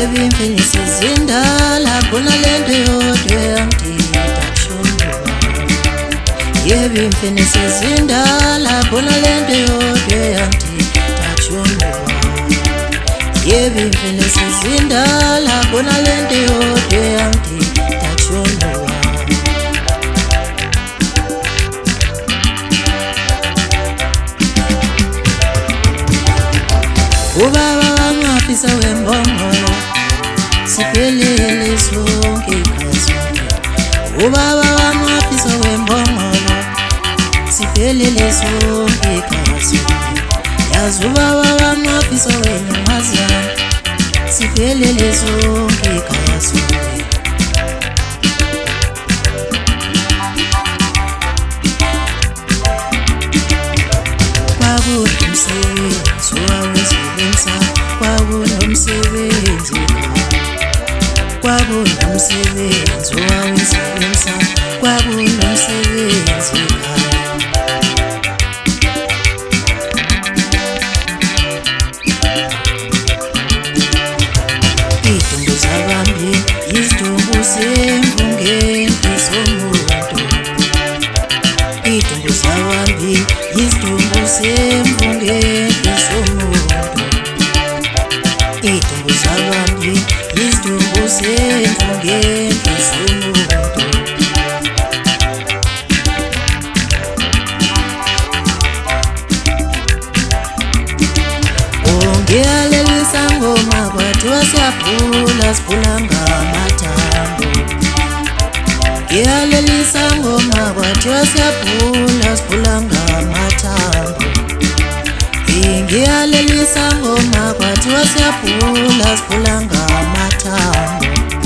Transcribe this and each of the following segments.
Yebe imfene sezindala khona lento yodwa yangidida shongo. Yebe imfene sezindala khona lento yodwa yangidida shongo. Yebe imfene sezindala khona lento yodwa yangidida shongo. Ubaba wami wafisa wembongolo siphelele sonke igazi. Ubaba wami wafisa wembongolo siphelele sonke igazi. Yazi ubaba wami wafisa wenyamazana siphelele sonke igazi. Kwakunomsebenzi owawenziwenza, kwakunomsebenzi kwakunomsebenzi owawenziwenza, kwakunomsebenzi idumbu zabambi yizidumbu semvungeni zomuntu. Idumbu zabambi yizidumbu semvungeni zomuntu. Idumbu zabambi yizidumbu semvungeni zomuntu. Ngiyalelisa ngoma kwathiwa siyaphula siphula ngamathambo. Ngiyalelisa ngoma kwathiwa siyaphula siphula ngamathambo. Ngiyalelisa ngoma kwathiwa siyaphula siphula ngamathambo.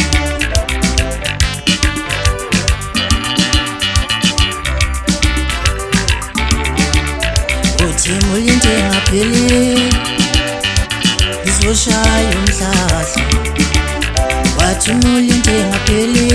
Uthi mulinde ngapheli izoshaya umhlahla. Wathi mulinde ngapheli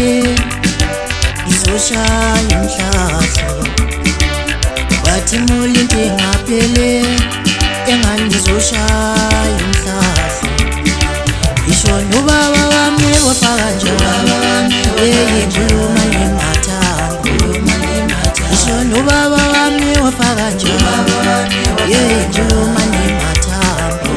izoshaya umhlahla. Wathi mulinde ngapheli engani izoshaya umhlahla. Isho nobaba wami wafaka njalo ngikhuluma ngemathambo. Isho nobaba wami wafaka njalo ngikhuluma ngemathambo.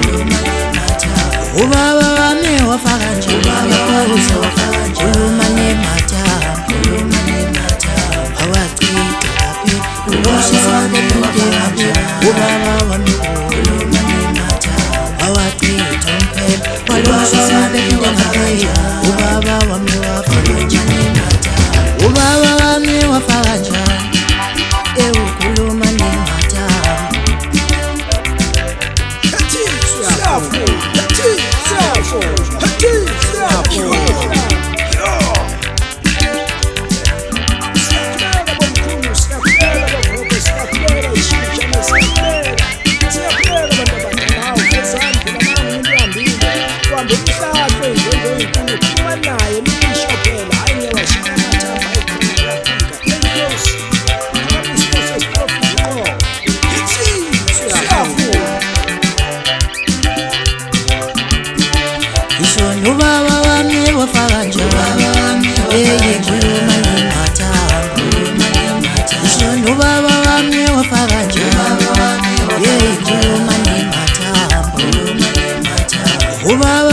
Ubaba wami wafaka njalo ngikhuluma ngemathambo. Awachitha laphi uloshisa ngempela. Ubaba wami khuluma ngemathambo. Awachitha impela waloshisa ngempela. Ubaba wami wafaka njalo. Ubaba wami wafaka njalo ukhuluma ngemathambo. Ubaba wami wafaka njalo ngikhuluma ngemathambo. Isho nobaba wami wafaka njalo ngikhuluma ngemathambo. Ubaba